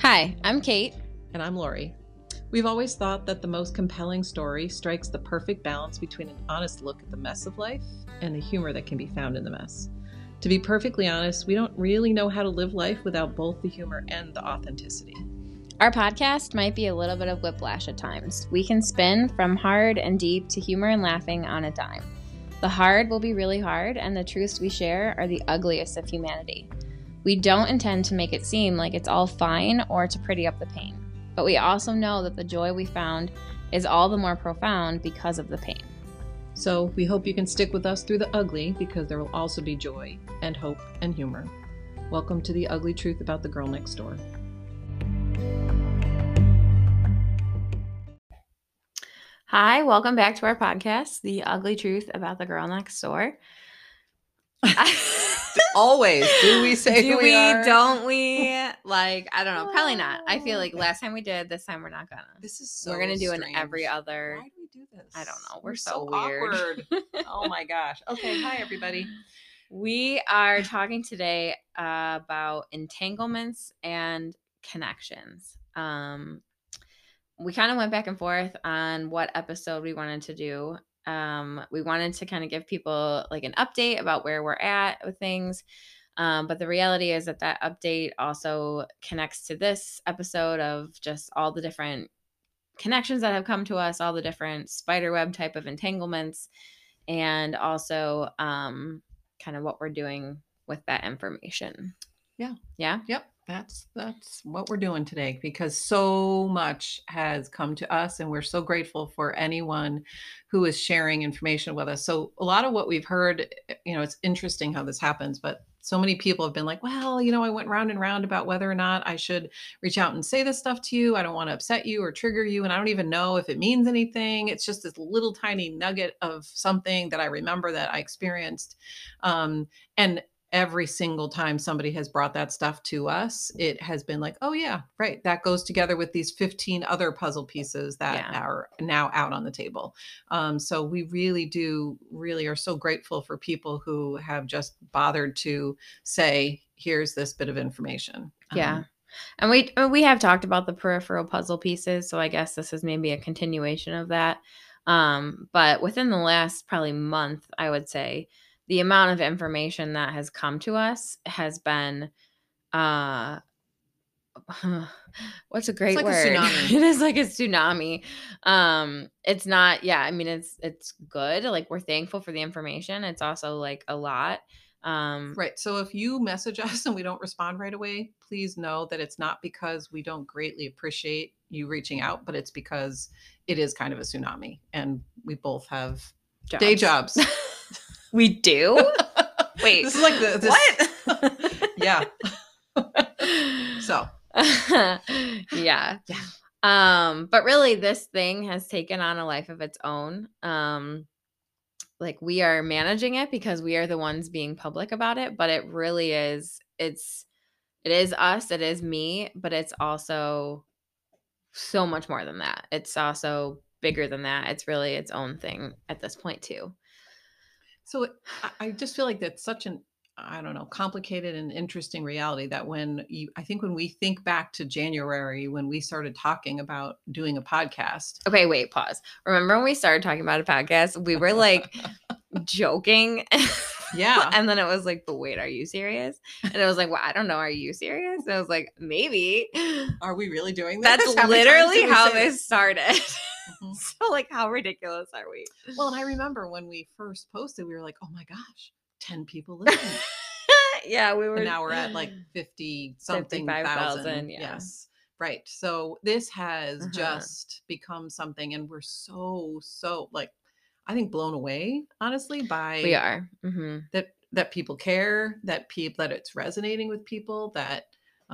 Hi, I'm Kate. And I'm Lori. We've always thought that the most compelling story strikes the perfect balance between an honest look at the mess of life and the humor that can be found in the mess. To be perfectly honest, we don't really know how to live life without both the humor and the authenticity. Our podcast might be a little bit of whiplash at times. We can spin from hard and deep to humor and laughing on a dime. The hard will be really hard, and the truths we share are the ugliest of humanity. We don't intend to make it seem like it's all fine or to pretty up the pain, but we also know that the joy we found is all the more profound because of the pain. So we hope you can stick with us through the ugly, because there will also be joy and hope and humor. Welcome to the ugly truth about the girl next door. Hi, welcome back to our podcast, The Ugly Truth About the Girl Next Door. Always. Do we say do we are? Don't we? Like, I don't know. Probably not. I feel like last time we did, this time we're not gonna. This is so We're gonna do strange. an every other. Why do we do this? I don't know. We're so weird. Awkward. Oh my gosh. Okay. Hi, everybody. We are talking today about entanglements and connections. We kind of went back and forth on what episode we wanted to do. We wanted to kind of give people like an update about where we're at with things. But the reality is that update also connects to this episode of just all the different connections that have come to us, all the different spiderweb type of entanglements, and also kind of what we're doing with that information. Yeah. Yeah. Yep. That's what we're doing today, because so much has come to us and we're so grateful for anyone who is sharing information with us. So a lot of what we've heard, it's interesting how this happens, but so many people have been like, well, I went round and round about whether or not I should reach out and say this stuff to you. I don't want to upset you or trigger you. And I don't even know if it means anything. It's just this little tiny nugget of something that I remember that I experienced. And every single time somebody has brought that stuff to us, it has been like, oh yeah, right. That goes together with these 15 other puzzle pieces that are now out on the table. So we really are so grateful for people who have just bothered to say, here's this bit of information. Yeah. And we have talked about the peripheral puzzle pieces. So I guess this is maybe a continuation of that. But within the last probably month, I would say, the amount of information that has come to us has been, what's a great word? A tsunami. It is like a tsunami. It's not, it's good. Like, we're thankful for the information. It's also like a lot. Right. So if you message us and we don't respond right away, please know that it's not because we don't greatly appreciate you reaching out, but it's because it is kind of a tsunami and we both have day jobs. We do? Wait. This is like what? Yeah. So. Yeah. But really, this thing has taken on a life of its own. Like, we are managing it because we are the ones being public about it, but it really is, it is us, it is me, but it's also so much more than that. It's also bigger than that. It's really its own thing at this point too. So I just feel like that's such an, I don't know, complicated and interesting reality that I think when we think back to January, when we started talking about doing a podcast. Okay, wait, pause. Remember when we started talking about a podcast, we were like joking. Yeah. And then it was like, but wait, are you serious? And it was like, well, I don't know. Are you serious? And I was like, maybe. Are we really doing this? That's literally how this started. Mm-hmm. So like, how ridiculous are we? Well, and I remember when we first posted, we were like, oh my gosh, 10 people listening. Yeah, we were. And now we're at like 50-something thousand. Yeah. Yes. Right. So this has just become something, and we're so like, I think blown away, honestly, by we are that people care, that it's resonating with people, that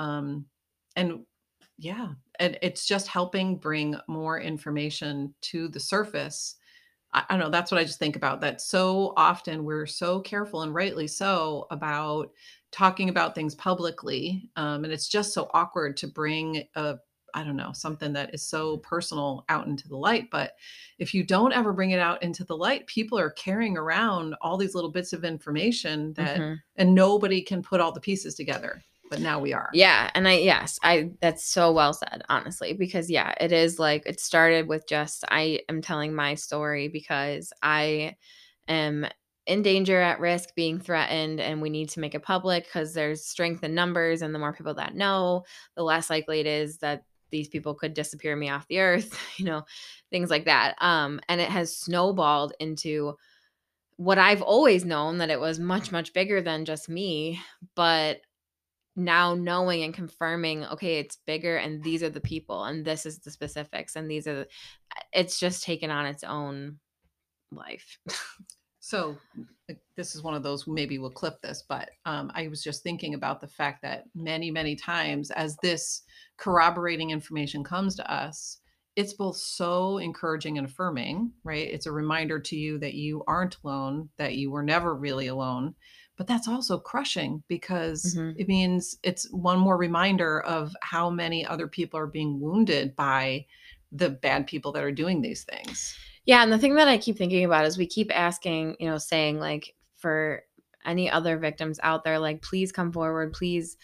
and yeah, and it's just helping bring more information to the surface. I don't know, that's what I just think about, that so often we're so careful, and rightly so, about talking about things publicly, and it's just so awkward to bring something that is so personal out into the light. But if you don't ever bring it out into the light, people are carrying around all these little bits of information that, and nobody can put all the pieces together. but now we are. Yeah. And that's so well said, honestly, because it is like, it started with just, I am telling my story because I am in danger, at risk, being threatened, and we need to make it public because there's strength in numbers. And the more people that know, the less likely it is that these people could disappear me off the earth, things like that. And it has snowballed into what I've always known, that it was much, much bigger than just me. But now knowing and confirming, okay, it's bigger, and these are the people, and this is the specifics, and it's just taken on its own life. So this is one of those, maybe we'll clip this, but I was just thinking about the fact that many, many times as this corroborating information comes to us, it's both so encouraging and affirming, right? It's a reminder to you that you aren't alone, that you were never really alone. But that's also crushing because it means it's one more reminder of how many other people are being wounded by the bad people that are doing these things. Yeah. And the thing that I keep thinking about is we keep asking, saying like, for any other victims out there, like, please come forward, please,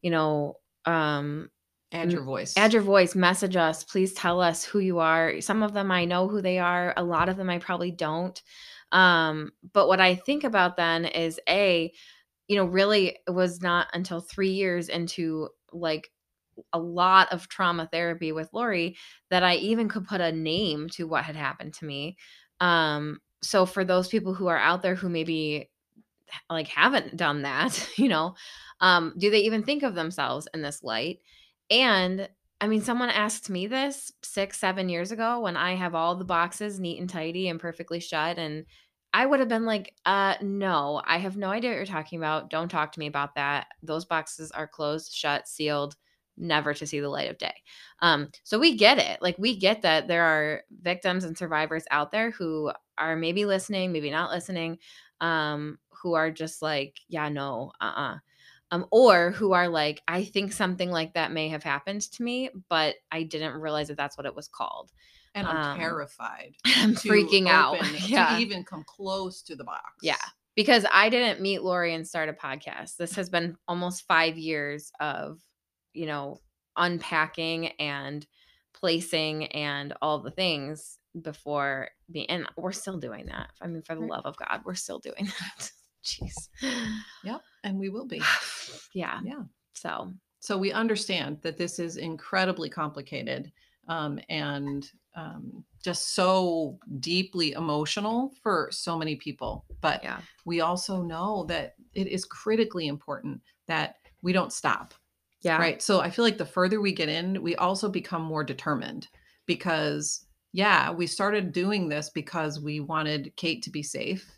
add your voice. Add your voice, message us, please tell us who you are. Some of them I know who they are. A lot of them I probably don't. But what I think about then is really it was not until 3 years into like a lot of trauma therapy with Lori that I even could put a name to what had happened to me. So for those people who are out there who maybe like haven't done that, do they even think of themselves in this light? And I mean, someone asked me this 6-7 years ago when I have all the boxes neat and tidy and perfectly shut, and I would have been like, no, I have no idea what you're talking about. Don't talk to me about that. Those boxes are closed, shut, sealed, never to see the light of day. So we get it. Like, we get that there are victims and survivors out there who are maybe listening, maybe not listening, who are just like, yeah, no, or who are like, I think something like that may have happened to me, but I didn't realize that that's what it was called. And I'm terrified. I'm freaking out. To even come close to the box. Yeah. Because I didn't meet Lori and start a podcast. This has been almost 5 years of, unpacking and placing and all the things before and we're still doing that. I mean, for the love of God, we're still doing that. Jeez. Yep. And we will be. Yeah. Yeah. So we understand that this is incredibly complicated and just so deeply emotional for so many people. But we also know that it is critically important that we don't stop. Yeah. Right. So I feel like the further we get in, we also become more determined because, we started doing this because we wanted Kate to be safe.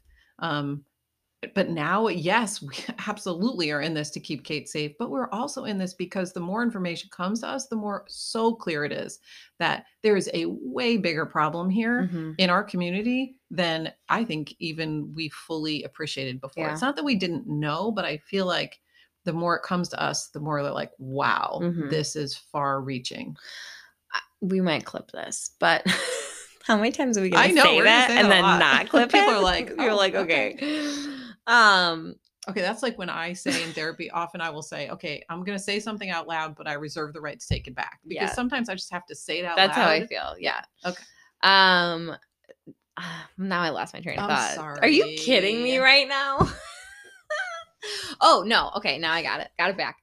But now, yes, we absolutely are in this to keep Kate safe, but we're also in this because the more information comes to us, the more so clear it is that there is a way bigger problem here in our community than I think even we fully appreciated before. Yeah. It's not that we didn't know, but I feel like the more it comes to us, the more they're like, wow, this is far reaching. We might clip this, but how many times are we going to say that and then not clip it? People are like, you're like, okay. Okay, that's like when I say in therapy, often I will say, okay, I'm going to say something out loud, but I reserve the right to take it back. Because sometimes I just have to say it out loud. That's how I feel. Yeah. Okay. Now I lost my train of thought. Sorry. Are you kidding me right now? Oh, no. Okay, now I got it. Got it back.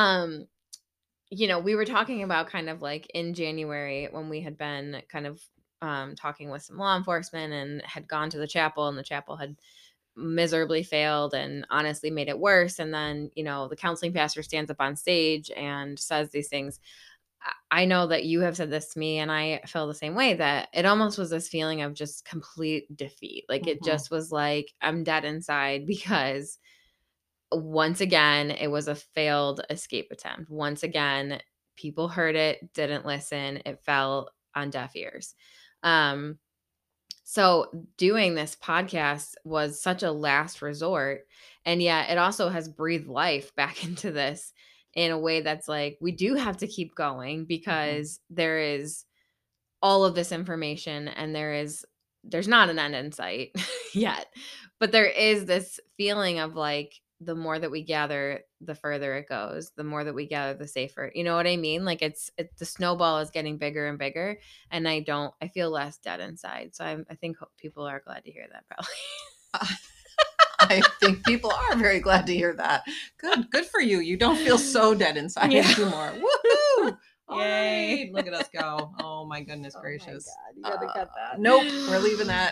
We were talking about kind of like in January when we had been kind of talking with some law enforcement and had gone to the chapel, and the chapel had miserably failed and honestly made it worse. And then, the counseling pastor stands up on stage and says these things. I know that you have said this to me, and I feel the same way, that it almost was this feeling of just complete defeat. Like it just was like, I'm dead inside because once again, it was a failed escape attempt. Once again, people heard it, didn't listen. It fell on deaf ears. So doing this podcast was such a last resort. And yet it also has breathed life back into this in a way that's like, we do have to keep going because there is all of this information and there's not an end in sight yet. But there is this feeling of like, the more that we gather, the further it goes. The more that we gather, the safer. You know what I mean? Like the snowball is getting bigger and bigger, and I feel less dead inside. So I think people are glad to hear that probably. I think people are very glad to hear that. Good for you. You don't feel so dead inside anymore. Woohoo! All Yay. right, look at us go. Oh my goodness gracious. Oh my God, you gotta cut that. Nope, we're leaving that.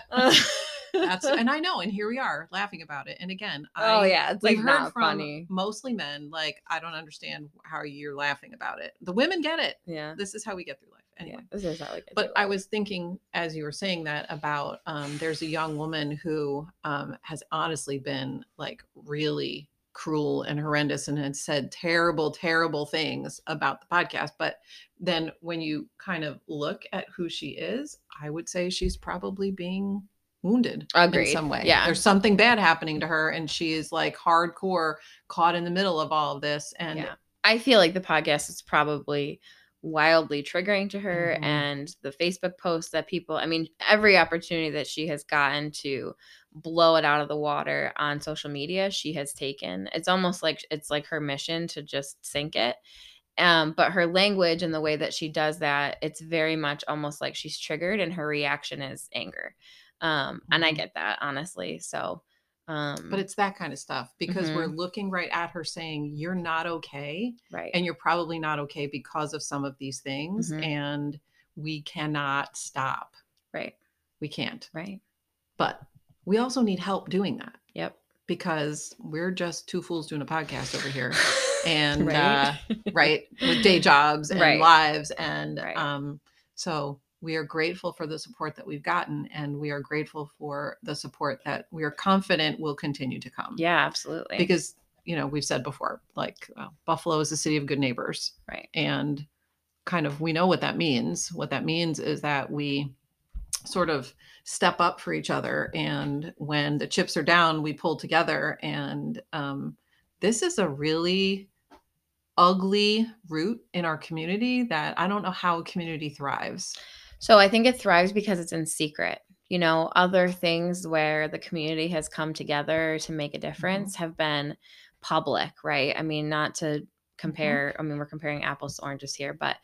And I know, and here we are laughing about it. And again, it's we've like heard not from funny. mostly men, like, I don't understand how you're laughing about it. The women get it. Yeah. This is how we get through life. Anyway, this is how we get but through I life. was thinking as you were saying that about there's a young woman who has honestly been like really cruel and horrendous and had said terrible, terrible things about the podcast. But then when you kind of look at who she is, I would say she's probably being wounded in some way. Yeah. There's something bad happening to her, and she is like hardcore caught in the middle of all of this. And yeah. I feel like the podcast is probably wildly triggering to her, and the Facebook posts that people, I mean, every opportunity that she has gotten to blow it out of the water on social media, she has taken. It's almost like it's like her mission to just sink it. But her language and the way that she does that, it's very much almost like she's triggered and her reaction is anger. And I get that, honestly. So, but it's that kind of stuff because we're looking right at her saying, you're not okay. Right. And you're probably not okay because of some of these things. And we cannot stop. Right. We can't. Right. But we also need help doing that. Yep. Because we're just two fools doing a podcast over here. And right. With day jobs and lives. And so we are grateful for the support that we've gotten, and we are grateful for the support that we are confident will continue to come. Yeah, absolutely. Because, we've said before, like, Buffalo is a city of good neighbors. Right. And kind of, we know what that means. What that means is that we sort of step up for each other. And when the chips are down, we pull together. And this is a really ugly root in our community that I don't know how a community thrives. So I think it thrives because it's in secret. Other things where the community has come together to make a difference have been public, right? I mean, not to compare, I mean, we're comparing apples to oranges here, but,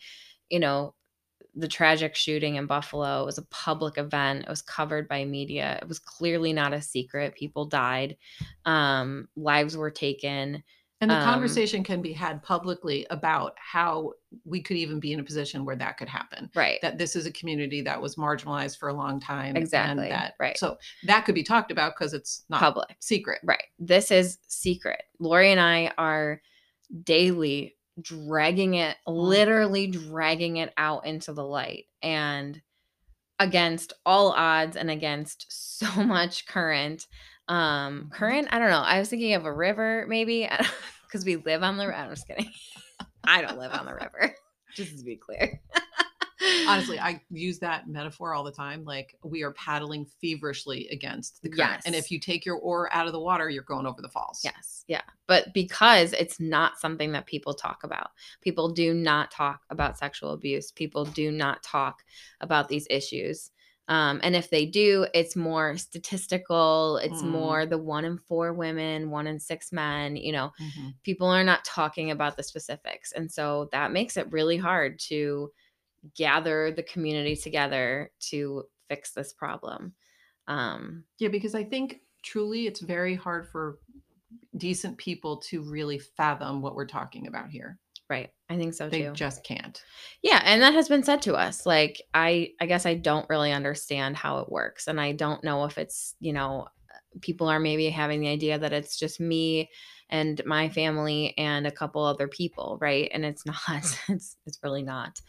the tragic shooting in Buffalo was a public event. It was covered by media. It was clearly not a secret. People died. Lives were taken. And the conversation can be had publicly about how we could even be in a position where that could happen. Right. That this is a community that was marginalized for a long time. Exactly. And that, right. So that could be talked about because it's not public. Secret. Right. This is secret. Lori and I are daily dragging it, literally dragging it out into the light. And against all odds and against so much current, I don't know. I was thinking of a river, maybe, because we live on the river. I'm just kidding. I don't live on the river, just to be clear. Honestly, I use that metaphor all the time. Like, we are paddling feverishly against the current. Yes. And if you take your oar out of the water, you're going over the falls. Yes. Yeah. But because it's not something that people talk about, people do not talk about sexual abuse. People do not talk about these issues. And if they do, it's more statistical. It's more the 1 in 4 women, 1 in 6 men, people are not talking about the specifics. And so that makes it really hard to gather the community together to fix this problem. Yeah, because I think truly it's very hard for decent people to really fathom what we're talking about here. Right. I think so too. They just can't. Yeah. And that has been said to us. Like, I guess I don't really understand how it works. And I don't know if it's, people are maybe having the idea that it's just me and my family and a couple other people. Right. And it's not, it's really not.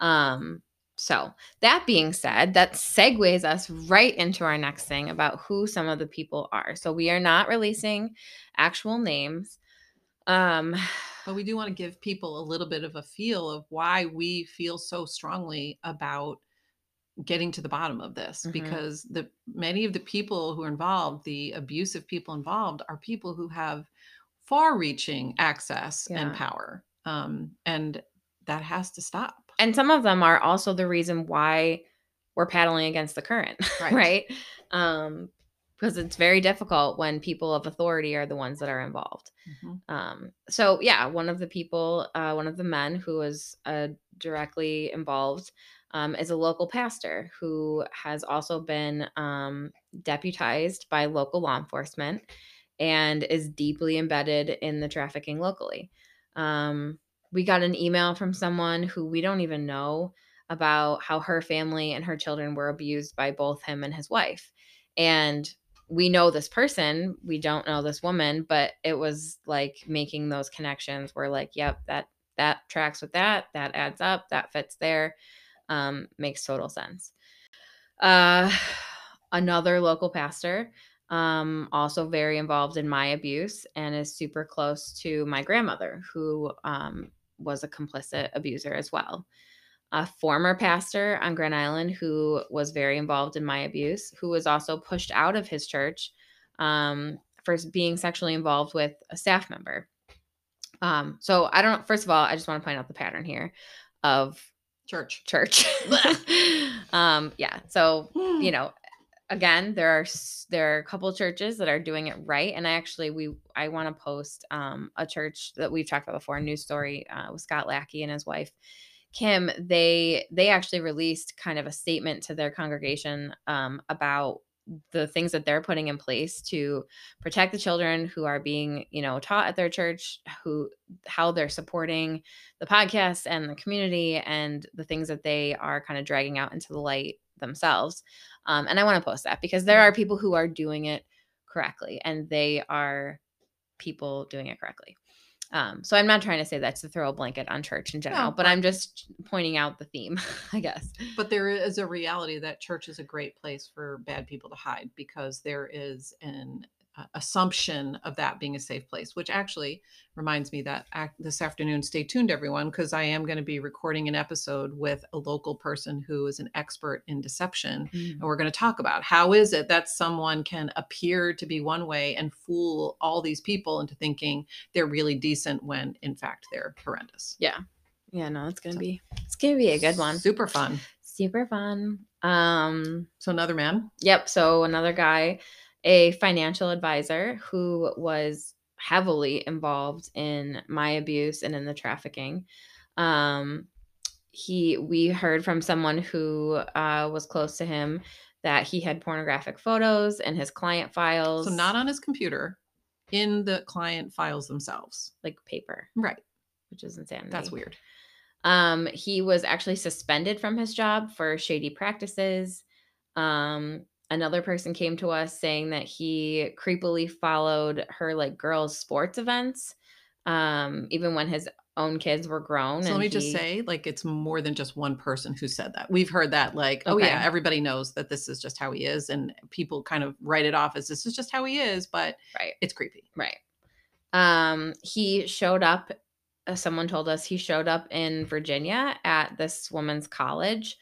So that being said, that segues us right into our next thing about who some of the people are. So we are not releasing actual names. But we do want to give people a little bit of a feel of why we feel so strongly about getting to the bottom of this, because many of the people who are involved, the abusive people involved, are people who have far-reaching access and power. And that has to stop. And some of them are also the reason why we're paddling against the current, right? because it's very difficult when people of authority are the ones that are involved. So yeah, one of the men who was directly involved is a local pastor who has also been deputized by local law enforcement and is deeply embedded in the trafficking locally. We got an email from someone who we don't even know about how her family and her children were abused by both him and his wife. And we know this person, we don't know this woman, but it was like making those connections where like, yep, that tracks with that adds up, that fits there. Makes total sense. Another local pastor, also very involved in my abuse and is super close to my grandmother, who was a complicit abuser as well. A former pastor on Grand Island who was very involved in my abuse, who was also pushed out of his church for being sexually involved with a staff member. So I don't, first of all, I just want to point out the pattern here of Church. Yeah. So, again, there are a couple churches that are doing it right. And I want to post a church that we've talked about before, a news story with Scott Lackey and his wife, Kim. They actually released kind of a statement to their congregation about the things that they're putting in place to protect the children who are being, taught at their church, how they're supporting the podcast and the community and the things that they are kind of dragging out into the light themselves. And I want to post that because there are people who are doing it correctly, and they are people doing it correctly. So I'm not trying to say that's to throw a blanket on church in general, but I'm just pointing out the theme, I guess. But there is a reality that church is a great place for bad people to hide, because there is an assumption of that being a safe place, which actually reminds me that this afternoon, stay tuned, everyone, because I am going to be recording an episode with a local person who is an expert in deception. And we're going to talk about how is it that someone can appear to be one way and fool all these people into thinking they're really decent when in fact they're horrendous. Yeah. No, it's going to be a good one. Super fun. So another man. Yep. So another guy, a financial advisor who was heavily involved in my abuse and in the trafficking. We heard from someone who was close to him that he had pornographic photos in his client files. So not on his computer, in the client files themselves. Like paper. Right. Which is insanity. That's weird. He was actually suspended from his job for shady practices. Another person came to us saying that he creepily followed her like girls' sports events, even when his own kids were grown. So let me just say, like, it's more than just one person who said that. We've heard that, like, oh yeah, everybody knows that this is just how he is, and people kind of write it off as this is just how he is, but it's creepy. Right. He showed up. Someone told us he showed up in Virginia at this woman's college.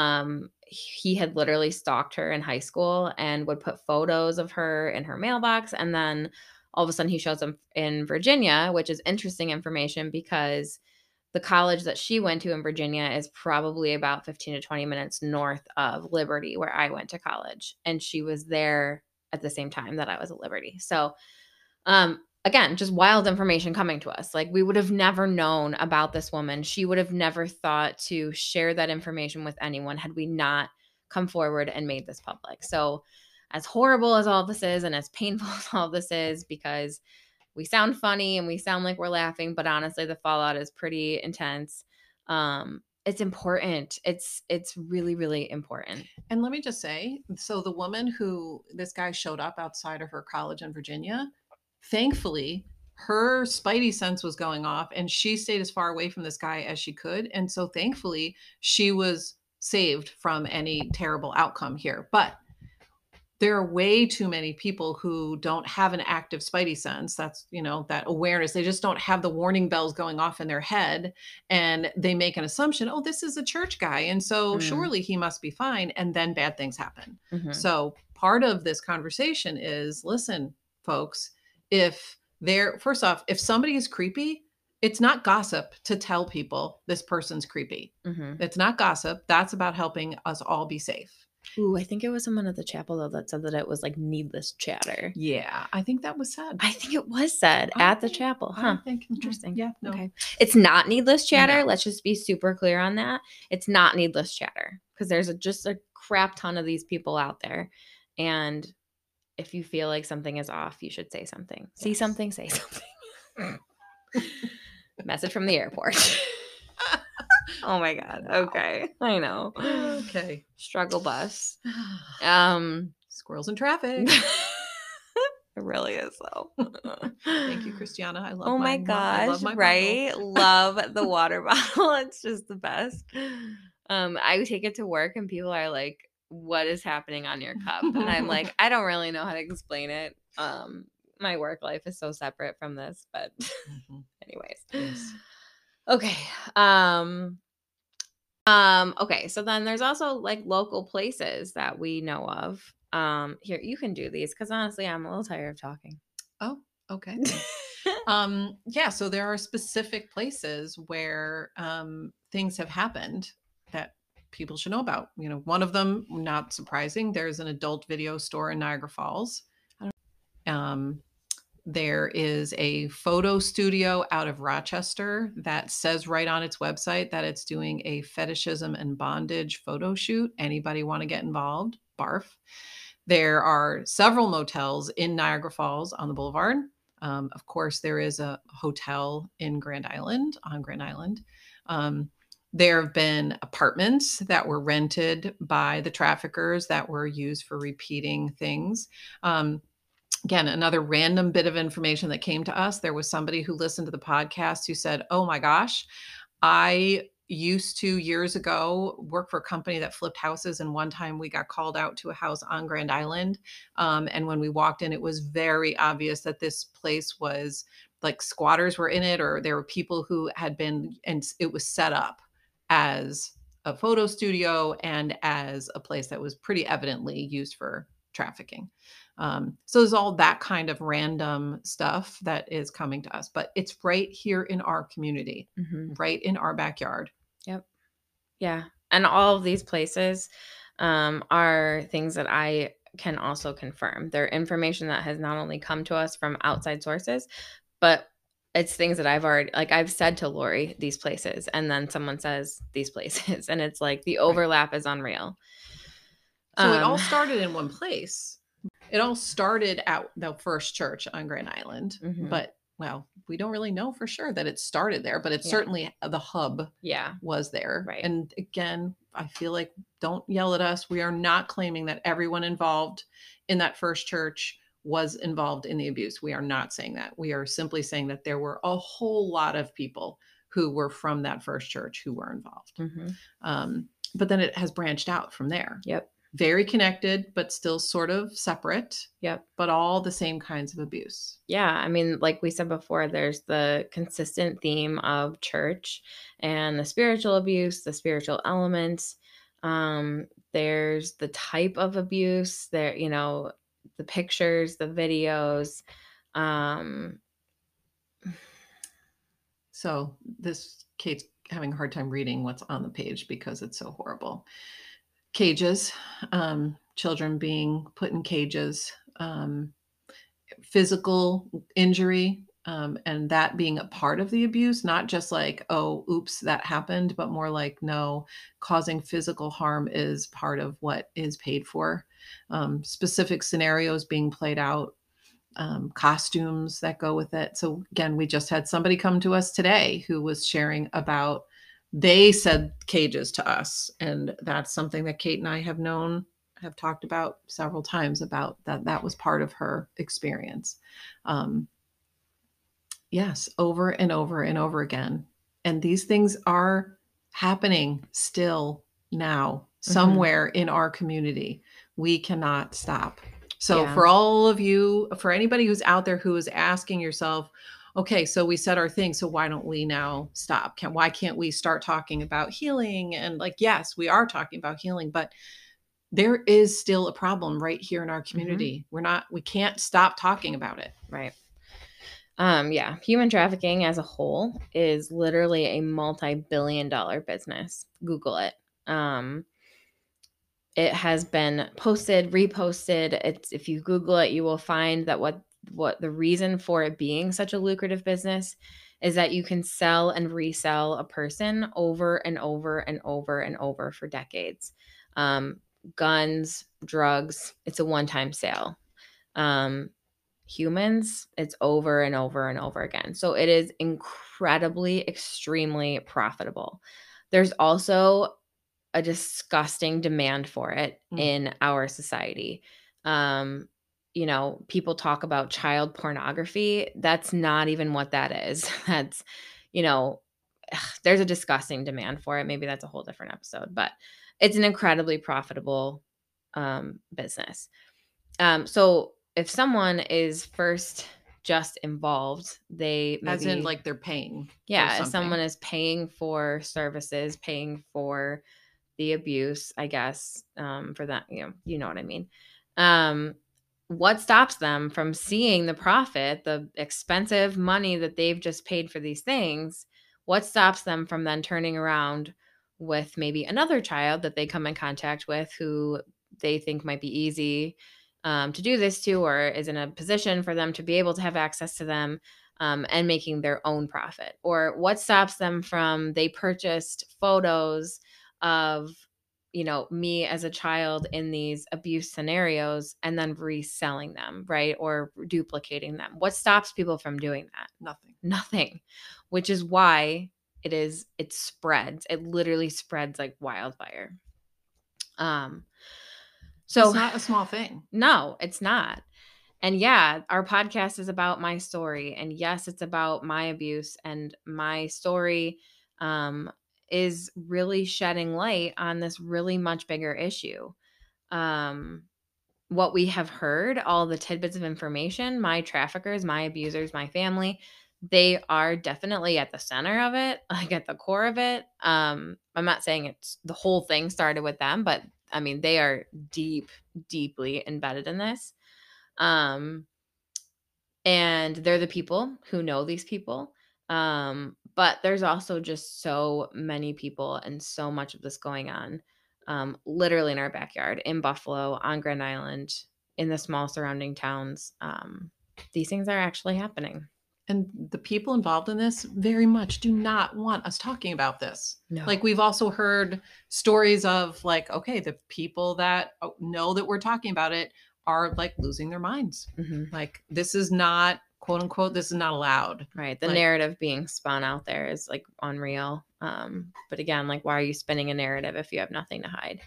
He had literally stalked her in high school and would put photos of her in her mailbox. And then all of a sudden he shows up in Virginia, which is interesting information because the college that she went to in Virginia is probably about 15 to 20 minutes north of Liberty, where I went to college. And she was there at the same time that I was at Liberty. So, again, just wild information coming to us. Like, we would have never known about this woman. She would have never thought to share that information with anyone had we not come forward and made this public. So as horrible as all this is and as painful as all this is, because we sound funny and we sound like we're laughing, but honestly, the fallout is pretty intense. It's important. It's really, really important. And let me just say, so the woman who this guy showed up outside of her college in Virginia, thankfully, her spidey sense was going off and she stayed as far away from this guy as she could. And so thankfully, she was saved from any terrible outcome here. But there are way too many people who don't have an active spidey sense. That's, that awareness. They just don't have the warning bells going off in their head. And they make an assumption, oh, this is a church guy, and so surely he must be fine. And then bad things happen. So part of this conversation is, listen, folks, first off, if somebody is creepy, it's not gossip to tell people this person's creepy. It's not gossip. That's about helping us all be safe. Ooh, I think it was someone at the chapel though that said that it was like needless chatter. Yeah, I think that was said. I think it was said at the chapel. I Huh. think Interesting. Yeah, no. Okay. It's not needless chatter. No. Let's just be super clear on that. It's not needless chatter because there's just a crap ton of these people out there. And if you feel like something is off, you should say something. See Yes. something, say something. Message from the airport. Oh my God. Wow. Okay. I know. Okay. Struggle bus. Squirrels in traffic. It really is though. Thank you, Christiana. I love Oh my I gosh, love my right? bottle. Love the water bottle. It's just the best. I take it to work and people are like, "What is happening on your cup?" And I'm like, "I don't really know how to explain it. My work life is so separate from this, but anyways." Yes. Okay. Okay, so then there's also like local places that we know of. Here, you can do these because honestly, I'm a little tired of talking. Oh, okay. Yeah, so there are specific places where things have happened that people should know about. You know, one of them, not surprising, there's an adult video store in Niagara Falls. There is a photo studio out of Rochester that says right on its website that it's doing a fetishism and bondage photo shoot. Anybody want to get involved? Barf. There are several motels in Niagara Falls on the boulevard. Of course, there is a hotel in Grand Island, on Grand Island. There have been apartments that were rented by the traffickers that were used for repeating things. Again, another random bit of information that came to us. There was somebody who listened to the podcast who said, "Oh my gosh, I used to years ago work for a company that flipped houses. And one time we got called out to a house on Grand Island. And when we walked in, it was very obvious that this place was like squatters were in it, or there were people who had been, and it was set up as a photo studio and as a place that was pretty evidently used for trafficking." So there's all that kind of random stuff that is coming to us, but it's right here in our community, right in our backyard. Yep. Yeah. And all of these places are things that I can also confirm. They're information that has not only come to us from outside sources, but it's things that I've said to Lori, these places, and then someone says these places. And it's like the overlap is unreal. So it all started in one place. It all started at the first church on Grand Island, but well, we don't really know for sure that it started there, but it's certainly the hub was there. Right. And again, I feel like, don't yell at us. We are not claiming that everyone involved in that first church was involved in the abuse. We are not saying that. We are simply saying that there were a whole lot of people who were from that first church who were involved. But then it has branched out from there. Yep. Very connected, but still sort of separate. Yep. But all the same kinds of abuse. Yeah. I mean, like we said before, there's the consistent theme of church and the spiritual abuse, the spiritual elements. There's the type of abuse there, you know, the pictures, the videos. So this, Kate's having a hard time reading what's on the page because it's so horrible. Cages, children being put in cages, physical injury, and that being a part of the abuse, not just like, oh, oops, that happened, but more like, no, causing physical harm is part of what is paid for. Specific scenarios being played out, costumes that go with it. So again, we just had somebody come to us today who was sharing about, they said cages to us. And that's something that Kate and I have talked about several times, about that was part of her experience. Yes, over and over and over again. And these things are happening still now somewhere in our community. We cannot stop. So for all of you, for anybody who's out there who is asking yourself, okay, so we said our thing, so why don't we now stop? Why can't we start talking about healing? And like, yes, we are talking about healing, but there is still a problem right here in our community. We can't stop talking about it. Right. Yeah. Human trafficking as a whole is literally a multi-billion-dollar business. Google it. It has been posted, reposted. It's, if you Google it, you will find that what the reason for it being such a lucrative business is that you can sell and resell a person over and over and over and over for decades. Guns, drugs, it's a one-time sale. Humans, it's over and over and over again. So it is incredibly, extremely profitable. There's also a disgusting demand for it in our society. People talk about child pornography. That's not even what that is. That's, there's a disgusting demand for it. Maybe that's a whole different episode, but it's an incredibly profitable business. So if someone is first just involved, they maybe, as in like they're paying. Yeah, if someone is paying for services, paying for the abuse, I guess, for that, you know what I mean. What stops them from seeing the profit, the expensive money that they've just paid for these things? What stops them from then turning around with maybe another child that they come in contact with who they think might be easy to do this to, or is in a position for them to be able to have access to them, and making their own profit? Or what stops them from, they purchased photos of me as a child in these abuse scenarios and then reselling them, right? Or duplicating them. What stops people from doing that? Nothing. Which is why it spreads. It literally spreads like wildfire. So it's not a small thing. No, it's not. And yeah, our podcast is about my story. And yes, it's about my abuse, and my story is really shedding light on this really much bigger issue. What we have heard, all the tidbits of information, my traffickers, my abusers, my family, they are definitely at the center of it, like at the core of it. I'm not saying it's the whole thing started with them, but I mean, they are deeply embedded in this. And they're the people who know these people. But there's also just so many people and so much of this going on, literally in our backyard, in Buffalo, on Grand Island, in the small surrounding towns. These things are actually happening. And the people involved in this very much do not want us talking about this. No. Like, we've also heard stories of like, okay, the people that know that we're talking about it are like losing their minds. Mm-hmm. Like, this is not, quote unquote, this is not allowed. Right. The narrative being spun out there is like unreal. But again, like, why are you spinning a narrative if you have nothing to hide?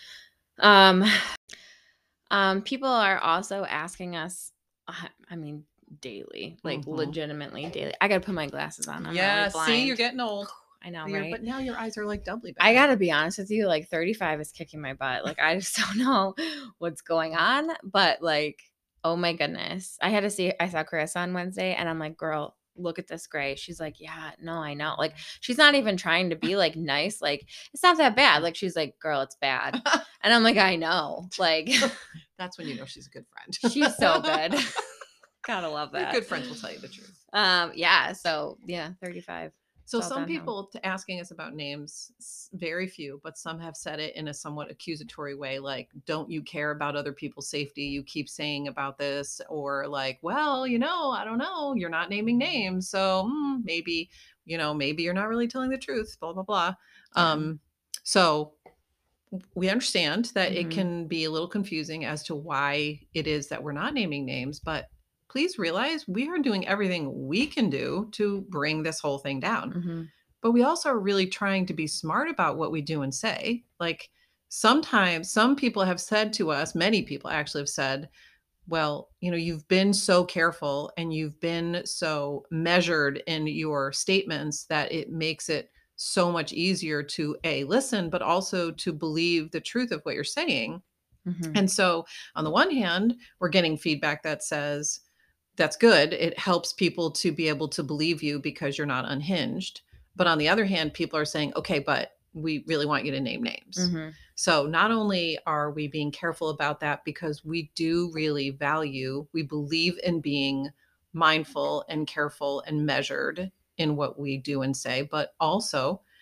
People are also asking us, I mean, daily, like legitimately daily. I gotta put my glasses on. I'm really blind. See, you're getting old. I know, right? But now your eyes are like doubly bad. I gotta be honest with you, like 35 is kicking my butt. Like, I just don't know what's going on, but like, oh my goodness. I saw Chris on Wednesday, and I'm like, girl, look at this gray. She's like, yeah, no, I know. Like, she's not even trying to be like nice. Like, it's not that bad. Like, she's like, girl, it's bad. And I'm like, I know. Like, that's when you know she's a good friend. She's so good. Gotta love that. Good friends will tell you the truth. Yeah. So yeah, 35. So some people asking us about names, very few, but some have said it in a somewhat accusatory way. Like, don't you care about other people's safety? You keep saying about this, or like, well, I don't know. You're not naming names. So maybe, maybe you're not really telling the truth, blah, blah, blah. Yeah. So we understand that it can be a little confusing as to why it is that we're not naming names, but please realize we are doing everything we can do to bring this whole thing down. But we also are really trying to be smart about what we do and say. Like, sometimes some people have said to us, many people actually have said, well, you've been so careful and you've been so measured in your statements that it makes it so much easier to listen, but also to believe the truth of what you're saying. And so on the one hand, we're getting feedback that says, that's good. It helps people to be able to believe you because you're not unhinged. But on the other hand, people are saying, okay, but we really want you to name names. So not only are we being careful about that, because we do really we believe in being mindful and careful and measured in what we do and say, but also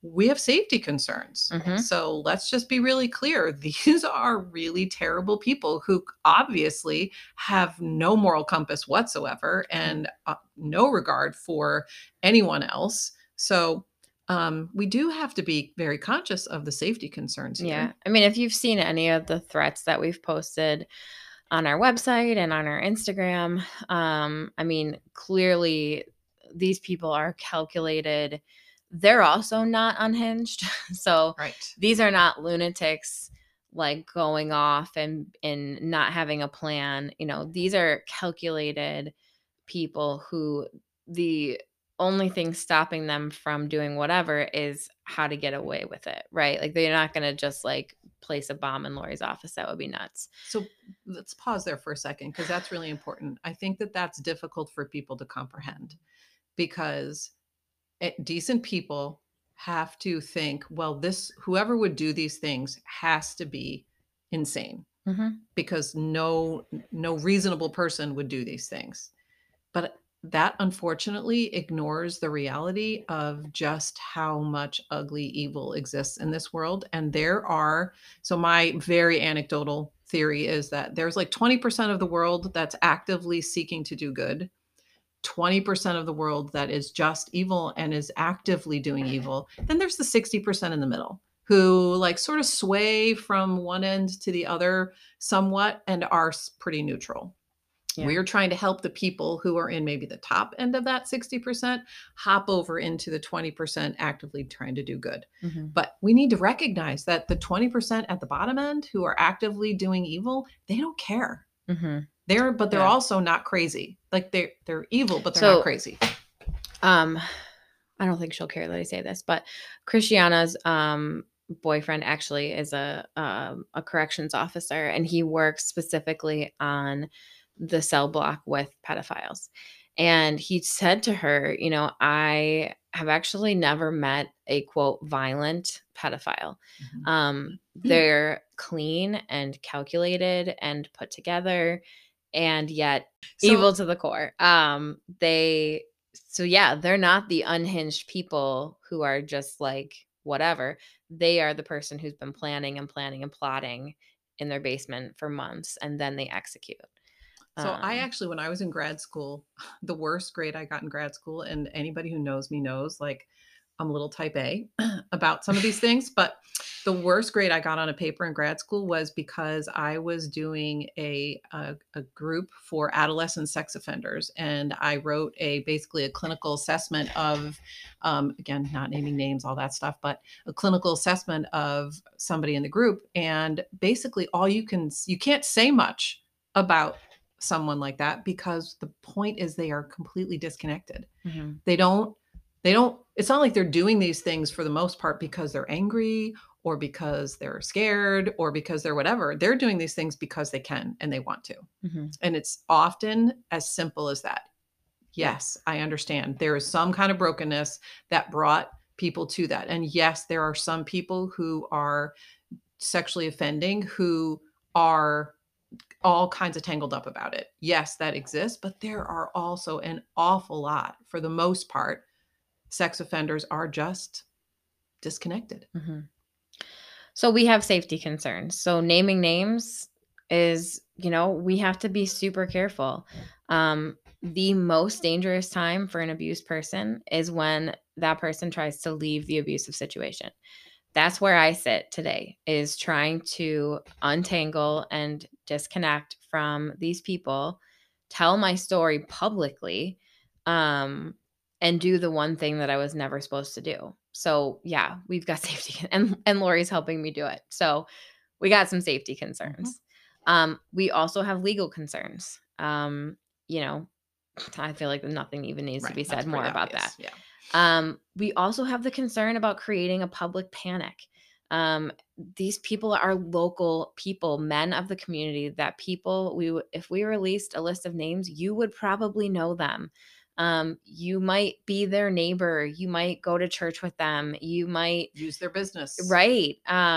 we have safety concerns. Mm-hmm. So let's just be really clear. These are really terrible people who obviously have no moral compass whatsoever and no regard for anyone else. So we do have to be very conscious of the safety concerns here. Yeah. I mean, if you've seen any of the threats that we've posted on our website and on our Instagram, I mean, clearly these people are calculated. They're also not unhinged. So Right. these are not lunatics like going off and not having a plan. You know, these are calculated people who the only thing stopping them from doing whatever is how to get away with it, right? Like they're not going to just like place a bomb in Lori's office. That would be nuts. So let's pause there for a second because that's really important. I think that that's difficult for people to comprehend because decent people have to think, well, this whoever would do these things has to be insane Mm-hmm. because no reasonable person would do these things. But that unfortunately ignores the reality of just how much ugly evil exists in this world. And there are, so my very anecdotal theory is that there's like 20% of the world that's actively seeking to do good, 20% of the world that is just evil and is actively doing evil. Then there's the 60% in the middle who like sort of sway from one end to the other somewhat and are pretty neutral. Yeah. We're trying to help the people who are in maybe the top end of that 60% hop over into the 20% actively trying to do good. Mm-hmm. But we need to recognize that the 20% at the bottom end who are actively doing evil, they don't care. Mm-hmm. They're also not crazy. Like they're evil, but they're not crazy. I don't think she'll care that I say this, but Christiana's boyfriend actually is a corrections officer, and he works specifically on the cell block with pedophiles. And he said to her, you know, I have actually never met a quote violent pedophile. Mm-hmm. They're clean and calculated and put together and yet evil to the core. They're not the unhinged people who are just like whatever. They are the person who's been planning and planning and plotting in their basement for months, and then they execute. So I actually, when I was in grad school, the worst grade I got in grad school, and anybody who knows me knows, like, I'm a little type A about some of these things, but the worst grade I got on a paper in grad school was because I was doing a group for adolescent sex offenders, and I wrote basically a clinical assessment of, again, not naming names, all that stuff, but a clinical assessment of somebody in the group, and basically you can't say much about someone like that because the point is they are completely disconnected. Mm-hmm. They don't it's not like they're doing these things for the most part because they're angry or because they're scared or because they're whatever. They're doing these things because they can and they want to. Mm-hmm. And it's often as simple as that. Yes, I understand. There is some kind of brokenness that brought people to that. And yes, there are some people who are sexually offending who are all kinds of tangled up about it. Yes, that exists, but there are also an awful lot, for the most part, sex offenders are just disconnected. Mm-hmm. So we have safety concerns. So naming names is, you know, we have to be super careful. The most dangerous time for an abused person is when that person tries to leave the abusive situation. That's where I sit today, is trying to untangle and disconnect from these people, tell my story publicly, and do the one thing that I was never supposed to do. So yeah, we've got safety and Lori's helping me do it. So we got some safety concerns. Mm-hmm. We also have legal concerns. You know, I feel like nothing even needs to be said more about that. Yeah. We also have the concern about creating a public panic. These people are local people, men of the community, that people if we released a list of names, you would probably know them. You might be their neighbor. You might go to church with them. You might use their business. Right.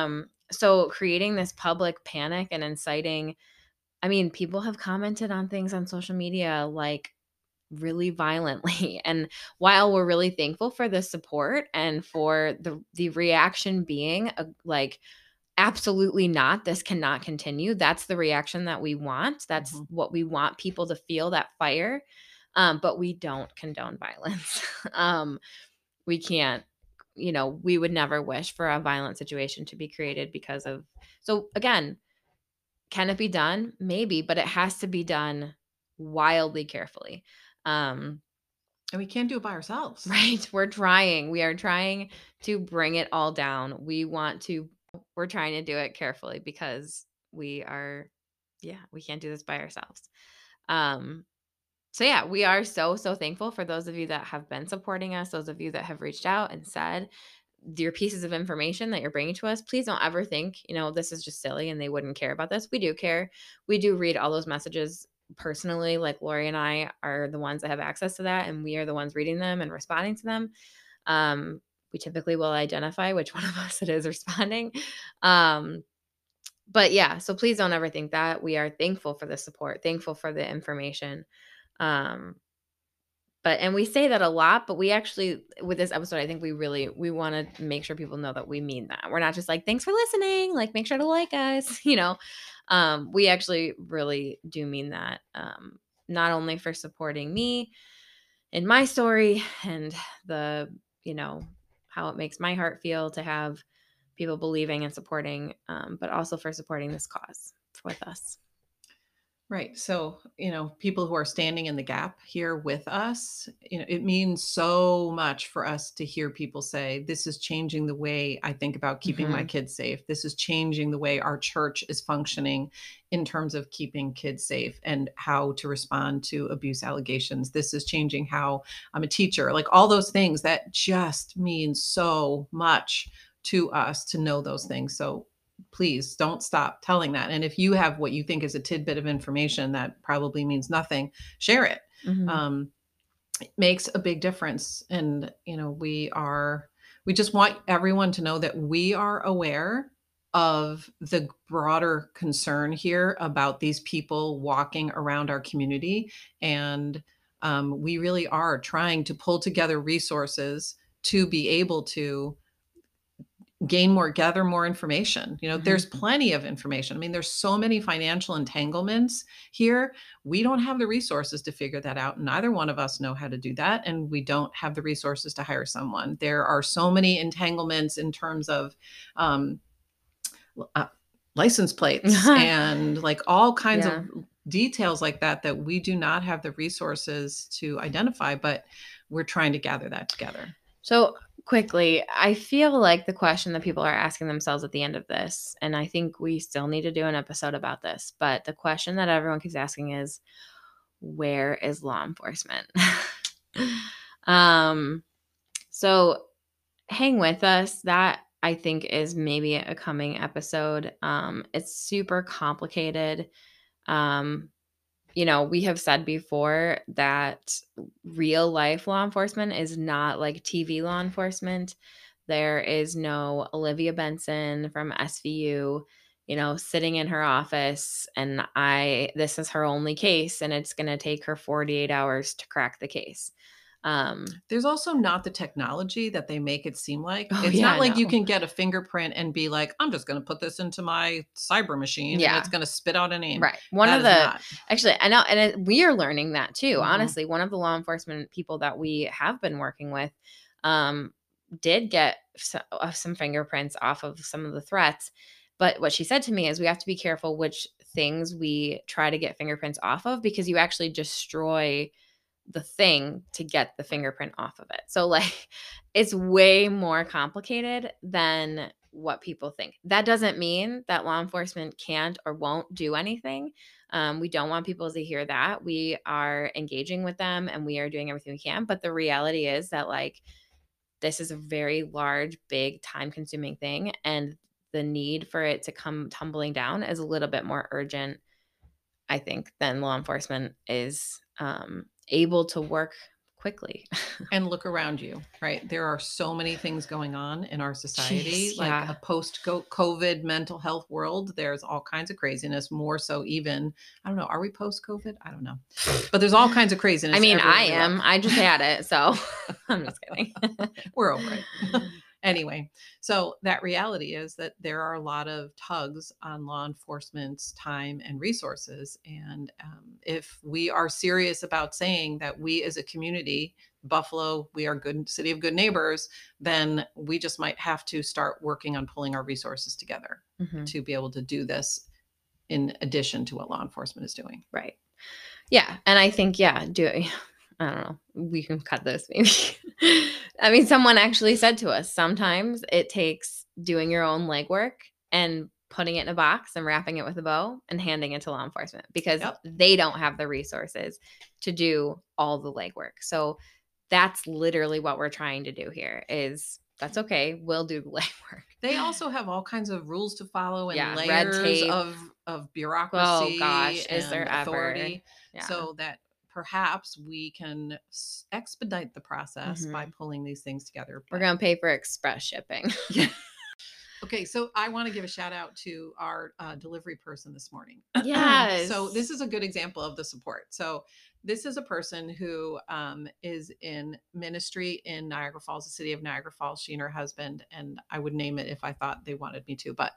So creating this public panic and inciting, I mean, people have commented on things on social media like, really violently. And while we're really thankful for the support and for the reaction being like, absolutely not, this cannot continue. That's the reaction that we want. That's Mhm. what we want people to feel, that fire. But we don't condone violence. We can't, we would never wish for a violent situation to be created because of. So again, can it be done? Maybe, but it has to be done wildly carefully. Um, And we can't do it by ourselves. right. We're trying. We are trying to bring it all down. We're trying to do it carefully because we can't do this by ourselves. Um, so yeah, we are so, so thankful for those of you that have been supporting us, those of you that have reached out and said your pieces of information that you're bringing to us. Please don't ever think, this is just silly and they wouldn't care about this. We do care. We do read all those messages personally. Like Lori and I are the ones that have access to that, and we are the ones reading them and responding to them. We typically will identify which one of us it is responding. But yeah, so please don't ever think that. We are thankful for the support, thankful for the information. Um, and we say that a lot, but we actually, with this episode, I think we want to make sure people know that we mean that. We're not just like, thanks for listening, like make sure to like us, we actually really do mean that. Not only for supporting me in my story and the, how it makes my heart feel to have people believing and supporting, but also for supporting this cause with us. Right. So, people who are standing in the gap here with us, it means so much for us to hear people say, this is changing the way I think about keeping my Mhm. kids safe. This is changing the way our church is functioning in terms of keeping kids safe and how to respond to abuse allegations. This is changing how I'm a teacher, like all those things that just mean so much to us to know those things. So, please don't stop telling that. And if you have what you think is a tidbit of information that probably means nothing, share it. Mhm. It makes a big difference. And, we just want everyone to know that we are aware of the broader concern here about these people walking around our community. And we really are trying to pull together resources to be able to gather more information. There's Mhm. plenty of information. I mean, there's so many financial entanglements here. We don't have the resources to figure that out. Neither one of us know how to do that, and we don't have the resources to hire someone. There are so many entanglements in terms of um, uh, license plates and like all kinds Yeah. of details like that that we do not have the resources to identify, but we're trying to gather that together. So quickly, I feel like the question that people are asking themselves at the end of this, and I think we still need to do an episode about this, but the question that everyone keeps asking is, where is law enforcement? um, so hang with us. That I think is maybe a coming episode. It's super complicated. Um, we have said before that real life law enforcement is not like TV law enforcement. There is no Olivia Benson from SVU, sitting in her office and this is her only case and it's going to take her 48 hours to crack the case. There's also not the technology that they make it seem like. Oh It's yeah, not like you no. can get a fingerprint and be like, "I'm just gonna put this into my cyber machine and it's Yeah. gonna spit out a name." Right. One That of is the not. actually, I know, and we are learning that too. Mhm. Honestly, one of the law enforcement people that we have been working with, um, did get some fingerprints off of some of the threats. But what she said to me is, we have to be careful which things we try to get fingerprints off of because you actually destroy the thing to get the fingerprint off of it. So like it's way more complicated than what people think. That doesn't mean that law enforcement can't or won't do anything. We don't want people to hear that. We are engaging with them and we are doing everything we can. But the reality is that like this is a very large, big, time consuming thing. And the need for it to come tumbling down is a little bit more urgent, I think, than law enforcement is able to work quickly. And look around you, right? There are so many things going on in our society, Jeez, like yeah. a post-COVID mental health world. There's all kinds of craziness, more so even, I don't know, are we post-COVID? I don't know. But there's all kinds of craziness. I mean, everywhere I we am. look. I just had it, so I'm just kidding. We're over it. Anyway, so that reality is that there are a lot of tugs on law enforcement's time and resources. And if we are serious about saying that we as a community, Buffalo, we are good city of good neighbors, then we just might have to start working on pulling our resources together to be able to do this in addition to what law enforcement is doing. Right. Yeah. And I think, I don't know, we can cut this maybe. I mean, someone actually said to us, sometimes it takes doing your own legwork and putting it in a box and wrapping it with a bow and handing it to law enforcement because they don't have the resources to do all the legwork. So that's literally what we're trying to do here is that's okay. We'll do the legwork. They also have all kinds of rules to follow and layers red tape of bureaucracy is and there authority. Yeah. So that perhaps we can expedite the process by pulling these things together. We're going to pay for express shipping. Yeah. Okay, so I want to give a shout out to our delivery person this morning. Yes. So this is a good example of the support. So this is a person who is in ministry in Niagara Falls, the city of Niagara Falls, she and her husband, and I would name it if I thought they wanted me to, but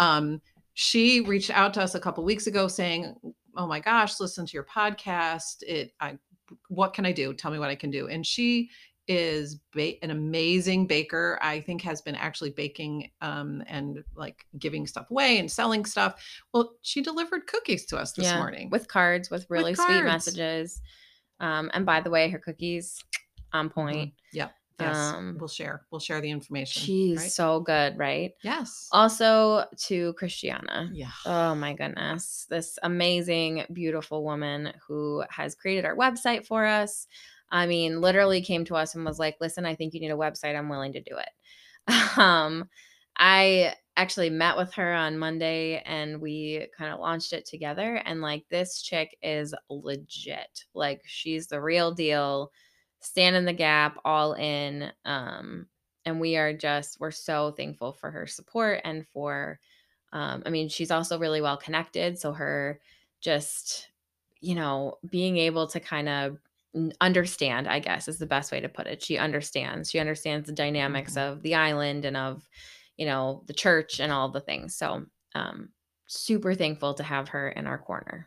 she reached out to us a couple weeks ago saying, oh my gosh, listen to your podcast. What can I do? Tell me what I can do. And she is an amazing baker. I think has been actually baking and like giving stuff away and selling stuff. Well, she delivered cookies to us this morning with cards, with really sweet messages. And by the way, her cookies on point. Yep. Yes. We'll share the information. She's so good, right? Yes. Also to Christiana. Yeah. Oh my goodness. This amazing, beautiful woman who has created our website for us. I mean, literally came to us and was like, listen, I think you need a website. I'm willing to do it. I actually met with her on Monday and we kind of launched it together. And like, this chick is legit. Like, she's the real deal, stand in the gap, all in. And we're so thankful for her support and for, I mean, she's also really well connected. So her just, being able to kind of understand, I guess, is the best way to put it. She understands the dynamics of the island and of, the church and all the things. So, super thankful to have her in our corner.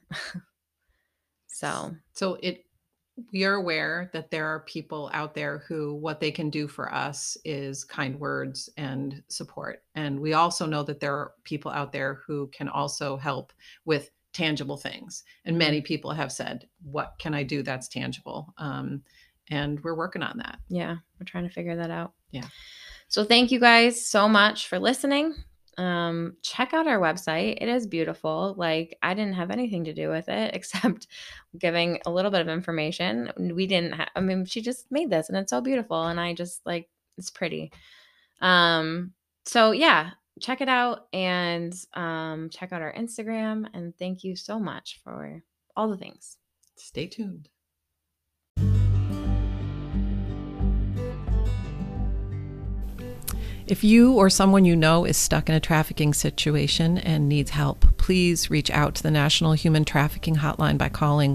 So we are aware that there are people out there who what they can do for us is kind words and support. And we also know that there are people out there who can also help with tangible things. And many people have said, what can I do that's tangible? And we're working on that. Yeah, we're trying to figure that out. Yeah. So thank you guys so much for listening. Check out our website. It is beautiful. Like, I didn't have anything to do with it except giving a little bit of information. We didn't have, she just made this and it's so beautiful. And I just it's pretty. So yeah, check it out and check out our Instagram. And thank you so much for all the things. Stay tuned. If you or someone you know is stuck in a trafficking situation and needs help, please reach out to the National Human Trafficking Hotline by calling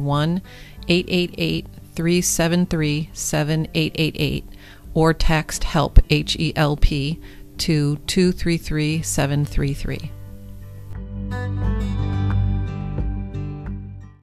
1-888-373-7888 or text HELP, HELP, to 233-733.